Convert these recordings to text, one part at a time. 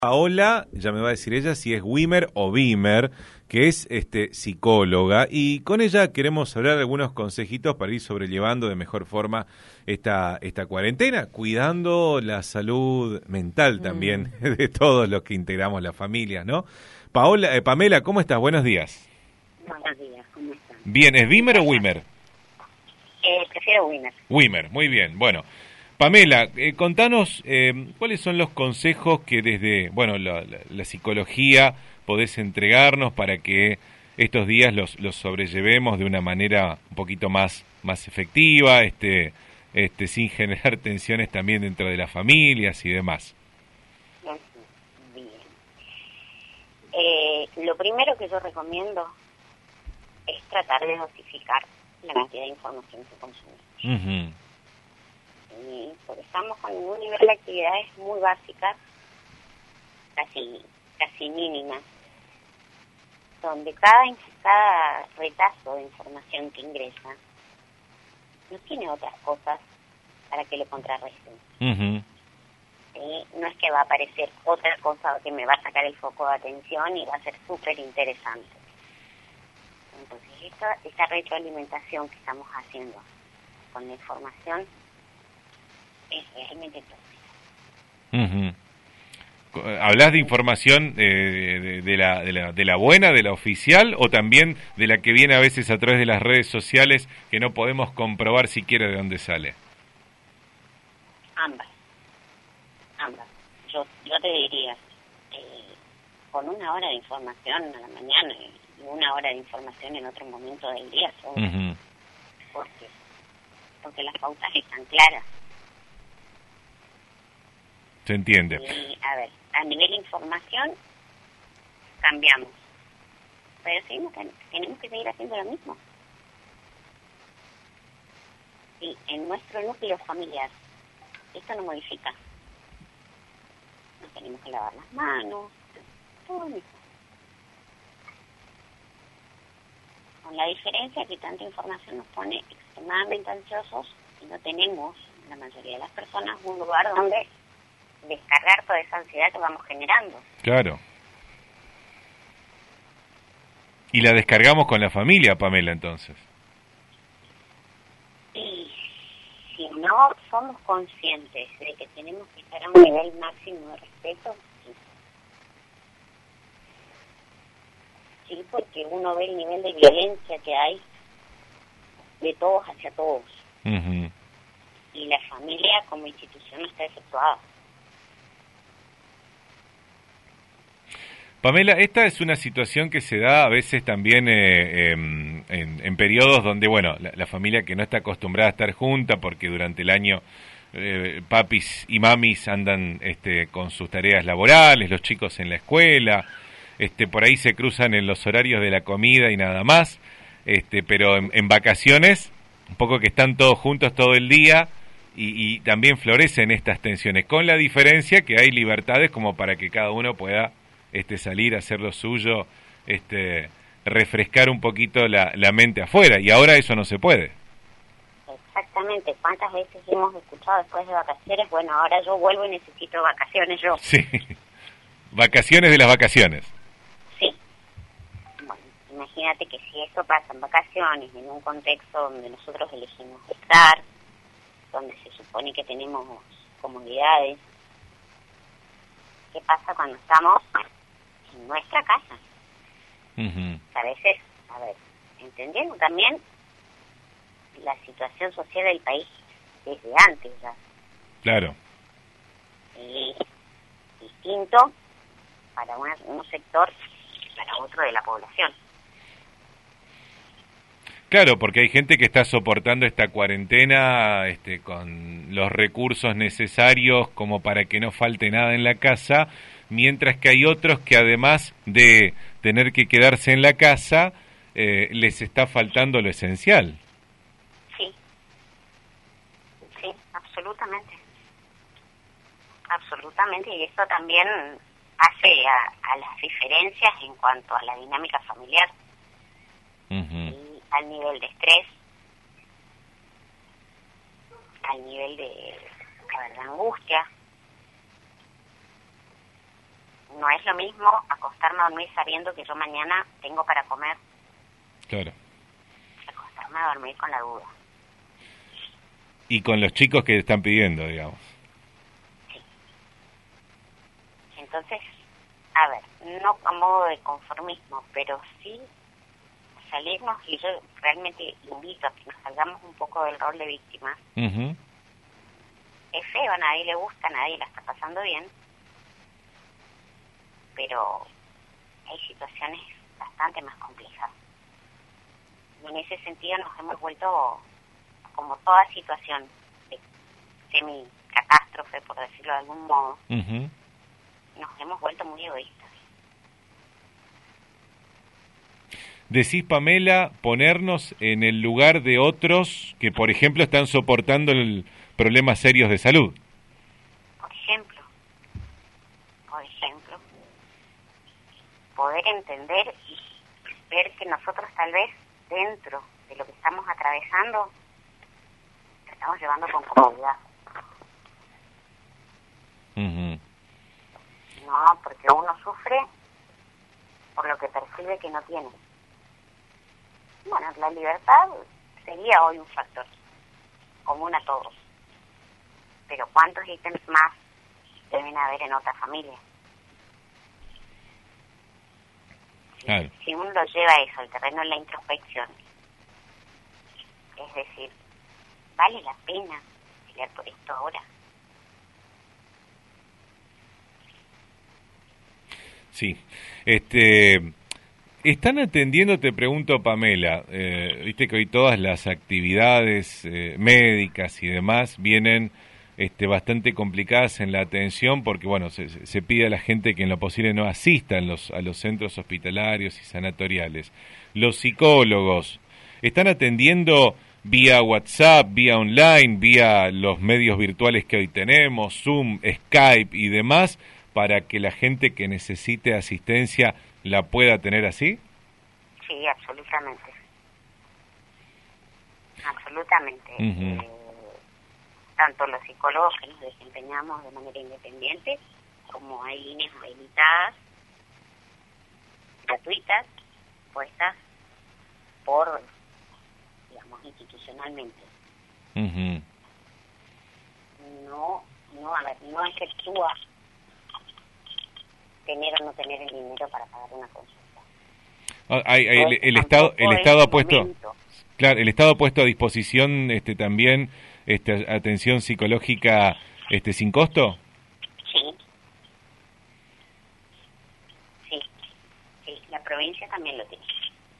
Paola, ya me va a decir ella si es Wimmer o Bimer, que es psicóloga, y con ella queremos hablar de algunos consejitos para ir sobrellevando de mejor forma esta cuarentena, cuidando la salud mental también de todos los que integramos la familia, ¿no? Paola, Pamela, ¿cómo estás? Buenos días. Buenos días, ¿cómo están? Bien, ¿es Bimer o Wimmer? Prefiero Winner. Wimmer, muy bien. Bueno, Pamela, contanos cuáles son los consejos que desde, bueno, la psicología podés entregarnos para que estos días los sobrellevemos de una manera un poquito más efectiva, sin generar tensiones también dentro de las familias y demás. Bien. Lo primero que yo recomiendo es tratar de dosificar la cantidad de información que consumimos. Porque estamos con un nivel de actividades muy básicas, casi mínimas, donde cada retazo de información que ingresa no tiene otras cosas para que lo contrarresten. No es que va a aparecer otra cosa que me va a sacar el foco de atención y va a ser súper interesante. Entonces, esta retroalimentación que estamos haciendo con la información es realmente tóxica. ¿Hablas de información de la buena, de la oficial, o también de la que viene a veces a través de las redes sociales que no podemos comprobar siquiera de dónde sale? Ambas. Yo te diría, con una hora de información a la mañana y una hora de información en otro momento del día, porque las pautas están claras. Se entiende. Y, a nivel de información, cambiamos. Pero tenemos que seguir haciendo lo mismo. Y en nuestro núcleo familiar, esto no modifica. Nos tenemos que lavar las manos, todo lo mismo. Con la diferencia que tanta información nos pone extremadamente ansiosos y no tenemos, la mayoría de las personas, un lugar donde descargar toda esa ansiedad que vamos generando. Claro. Y la descargamos con la familia, Pamela, entonces. Y si no somos conscientes de que tenemos que estar a un nivel máximo de respeto, sí, porque uno ve el nivel de violencia que hay de todos hacia todos. Y la familia como institución no está efectuada. Pamela, esta es una situación que se da a veces también en periodos donde, bueno, la familia que no está acostumbrada a estar junta porque durante el año papis y mamis andan con sus tareas laborales, los chicos en la escuela, por ahí se cruzan en los horarios de la comida y nada más, pero en vacaciones, un poco que están todos juntos todo el día y también florecen estas tensiones, con la diferencia que hay libertades como para que cada uno pueda salir a hacer lo suyo, refrescar un poquito la mente afuera, y ahora eso no se puede. Exactamente, ¿cuántas veces hemos escuchado después de vacaciones? Bueno, ahora yo vuelvo y necesito vacaciones yo. Sí, vacaciones de las vacaciones. Sí, bueno, imagínate que si eso pasa en vacaciones, en un contexto donde nosotros elegimos estar, donde se supone que tenemos comodidades, ¿qué pasa cuando estamos en nuestra casa? A veces, entendiendo también la situación social del país desde antes ya. Claro. Y distinto para un sector y para otro de la población. Claro, porque hay gente que está soportando esta cuarentena con los recursos necesarios como para que no falte nada en la casa, mientras que hay otros que además de tener que quedarse en la casa, les está faltando lo esencial. Sí, absolutamente, y esto también hace a las diferencias en cuanto a la dinámica familiar. Y al nivel de estrés, al nivel de angustia, no es lo mismo acostarme a dormir sabiendo que yo mañana tengo para comer, Claro. que acostarme a dormir con la duda. Y con los chicos que están pidiendo, digamos. Sí. Entonces, a ver, no a modo de conformismo, pero sí salirnos, y yo realmente invito a que nos salgamos un poco del rol de víctima. Ujú. Es feo, a nadie le gusta, a nadie la está pasando bien, pero hay situaciones bastante más complejas. Y en ese sentido nos hemos vuelto, como toda situación de semi-catástrofe, por decirlo de algún modo, Ujú. nos hemos vuelto muy egoístas. Decís, Pamela, ponernos en el lugar de otros que, por ejemplo, están soportando problemas serios de salud. Por ejemplo, poder entender y ver que nosotros tal vez dentro de lo que estamos atravesando, lo estamos llevando con comodidad. Ujú. No, porque uno sufre por lo que percibe que no tiene. Bueno, la libertad sería hoy un factor común a todos. Pero ¿cuántos ítems más deben haber en otra familia? Claro. Si uno lo lleva a eso, al terreno de la introspección, es decir, ¿vale la pena pelear por esto ahora? Sí. ¿Están atendiendo, te pregunto, Pamela, viste que hoy todas las actividades médicas y demás vienen bastante complicadas en la atención porque, bueno, se pide a la gente que en lo posible no asista a los centros hospitalarios y sanatoriales? Los psicólogos, ¿están atendiendo vía WhatsApp, vía online, vía los medios virtuales que hoy tenemos, Zoom, Skype y demás, para que la gente que necesite asistencia la pueda tener así? Sí, absolutamente. Absolutamente. Uh-huh. Tanto los psicólogos que nos desempeñamos de manera independiente, como hay líneas habilitadas, gratuitas, puestas por, digamos, institucionalmente. Uh-huh. A ver, no efectúa tener o no tener el dinero para pagar una consulta. El Estado ha puesto, claro, el Estado ha puesto a disposición también atención psicológica sin costo. Sí, la provincia también lo tiene.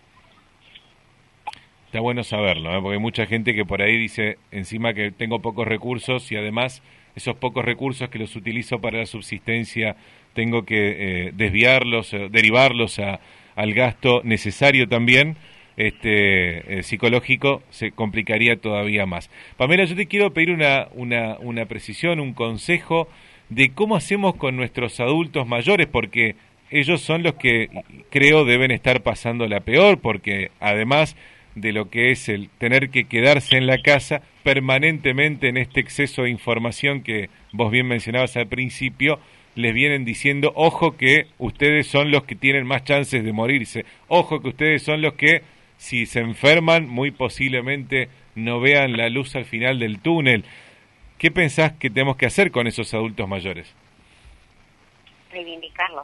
Está bueno saberlo, porque hay mucha gente que por ahí dice encima que tengo pocos recursos y además esos pocos recursos que los utilizo para la subsistencia tengo que desviarlos, derivarlos al gasto necesario también psicológico, se complicaría todavía más. Pamela, yo te quiero pedir una precisión, un consejo de cómo hacemos con nuestros adultos mayores, porque ellos son los que creo deben estar pasando la peor, porque además de lo que es el tener que quedarse en la casa permanentemente en este exceso de información que vos bien mencionabas al principio, les vienen diciendo, ojo que ustedes son los que tienen más chances de morirse, ojo que ustedes son los que, si se enferman, muy posiblemente no vean la luz al final del túnel. ¿Qué pensás que tenemos que hacer con esos adultos mayores? Reivindicarlos.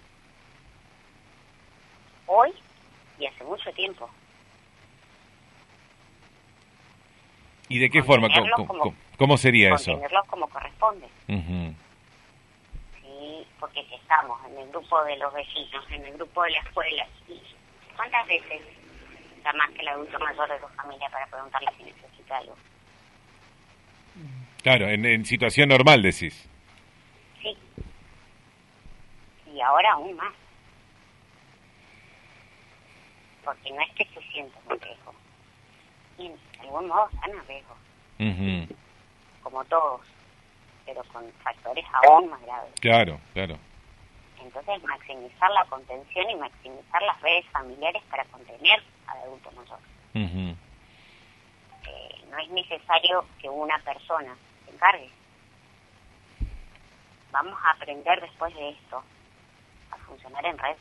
Hoy y hace mucho tiempo. ¿Y de qué forma? ¿Cómo sería eso? Contenerlos como corresponde. Uh-huh. Sí, porque si estamos en el grupo de los vecinos, en el grupo de la escuela, ¿cuántas veces llamas que el adulto mayor de tu familia para preguntarle si necesita algo? Claro, en situación normal decís. Sí. Y ahora aún más. Porque no es que se sientan en riesgo. Y de algún modo están en riesgo. Uh-huh. Como todos, pero con factores aún más graves. Claro. Entonces, maximizar la contención y maximizar las redes familiares para contener al adulto mayor. Uh-huh. No es necesario que una persona se encargue. Vamos a aprender después de esto funcionar en red.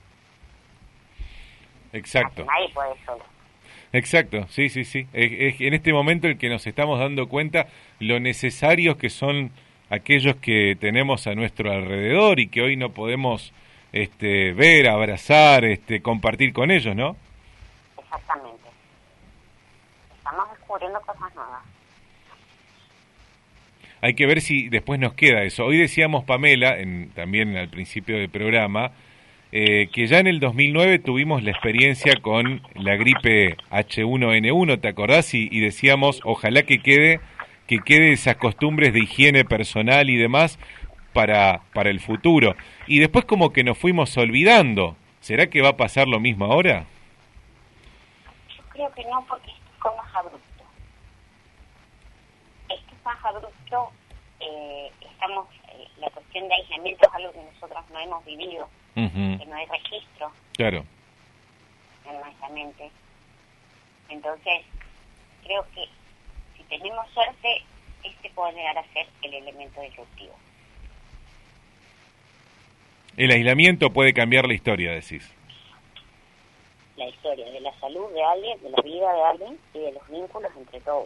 Exacto. Nadie puede solo. Exacto, sí, sí, sí. Es en este momento el que nos estamos dando cuenta lo necesarios que son aquellos que tenemos a nuestro alrededor y que hoy no podemos ver, abrazar, compartir con ellos, ¿no? Exactamente. Estamos descubriendo cosas nuevas. Hay que ver si después nos queda eso. Hoy decíamos, Pamela, también al principio del programa, que ya en el 2009 tuvimos la experiencia con la gripe H1N1, ¿te acordás? Y decíamos, ojalá que quede esas costumbres de higiene personal y demás para el futuro. Y después como que nos fuimos olvidando. ¿Será que va a pasar lo mismo ahora? Yo creo que no, porque esto fue más abrupto. Esto es más abrupto. La cuestión de aislamiento es algo que nosotros no hemos vivido, que no hay registro. Claro. En nuestra mente. Entonces, creo que si tenemos suerte, puede llegar a ser el elemento disruptivo. El aislamiento puede cambiar la historia, decís. La historia de la salud de alguien, de la vida de alguien y de los vínculos entre todos.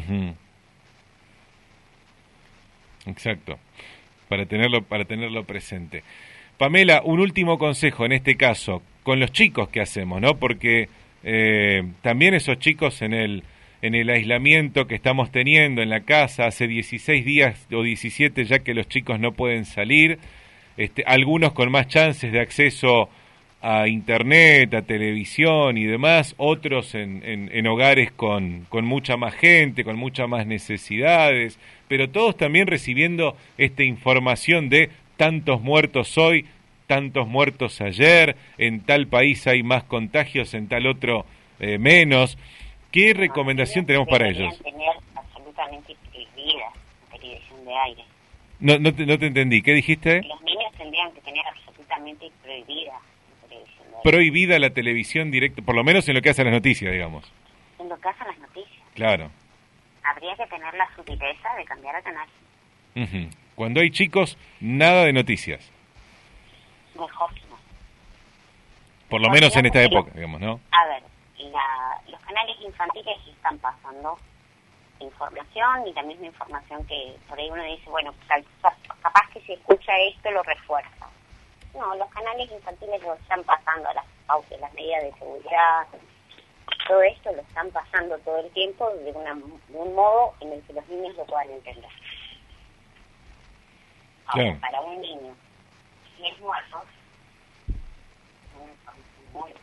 Exacto, para tenerlo presente. Pamela, un último consejo en este caso, con los chicos que hacemos, ¿no? Porque también esos chicos en el aislamiento que estamos teniendo en la casa, hace 16 días o 17 ya que los chicos no pueden salir, algunos con más chances de acceso a internet, a televisión y demás, otros en hogares con mucha más gente, con muchas más necesidades, pero todos también recibiendo esta información de tantos muertos hoy, tantos muertos ayer, en tal país hay más contagios, en tal otro menos. ¿Qué recomendación tenemos para ellos? Tener absolutamente prohibida la televisión de aire. No te entendí, ¿qué dijiste? Los niños tendrían que tener absolutamente prohibida la televisión de aire. Prohibida la televisión directa, por lo menos en lo que hace a las noticias, digamos. En lo que hacen las noticias. Claro. Habría que tener la sutileza de cambiar a canal. Cuando hay chicos, nada de noticias. Mejor no. Por lo menos en esta época, digamos, ¿no? A ver, los canales infantiles están pasando información y la misma información que por ahí uno dice, bueno, capaz que si escucha esto lo refuerza. No, los canales infantiles lo están pasando a las pautas, las medidas de seguridad, todo esto lo están pasando todo el tiempo de un modo en el que los niños lo puedan entender. Ahora, claro. Para un niño, si es muerto, muy...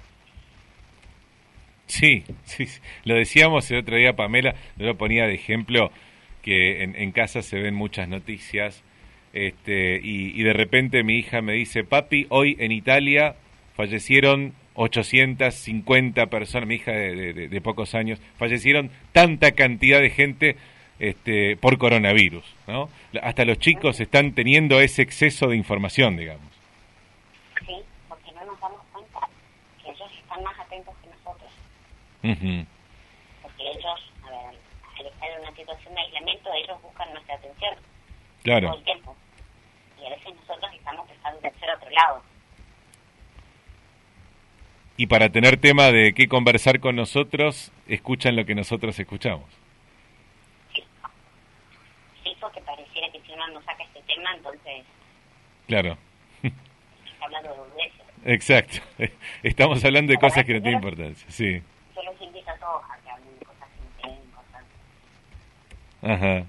Sí, lo decíamos el otro día, Pamela, yo lo ponía de ejemplo, que en casa se ven muchas noticias, y de repente mi hija me dice, papi, hoy en Italia fallecieron 850 personas, mi hija de pocos años, fallecieron tanta cantidad de gente por coronavirus, ¿no? Hasta los chicos están teniendo ese exceso de información, digamos. Sí, porque no nos damos cuenta que ellos están más atentos que nosotros. Porque ellos, a ver, al estar en una situación de aislamiento, ellos buscan nuestra atención claro. todo el tiempo. Y a veces nosotros estamos pensando en ser otro lado. Y para tener tema de qué conversar con nosotros, escuchan lo que nosotros escuchamos. Sí, porque pareciera que si uno no saca este tema, entonces... Claro. Está hablando de boludeces. Exacto. Estamos hablando de cosas que no tienen importancia, sí. Yo los invito a todos a que hablen de cosas que no tienen importancia. Ajá.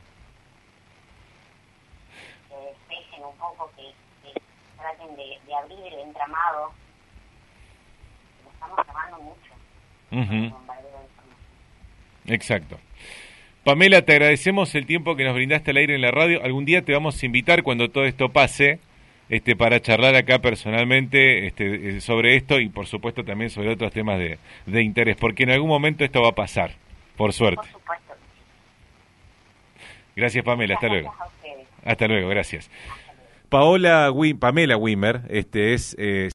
Que despejen un poco, que traten de abrir el entramado. Lo estamos llamando mucho. Exacto. Pamela, te agradecemos el tiempo que nos brindaste al aire en la radio. Algún día te vamos a invitar cuando todo esto pase, para charlar acá personalmente sobre esto y por supuesto también sobre otros temas de interés, porque en algún momento esto va a pasar, por suerte. Por supuesto. Gracias, Pamela, hasta luego. Gracias a ustedes. Hasta luego, gracias. Hasta luego. Pamela Wimmer, es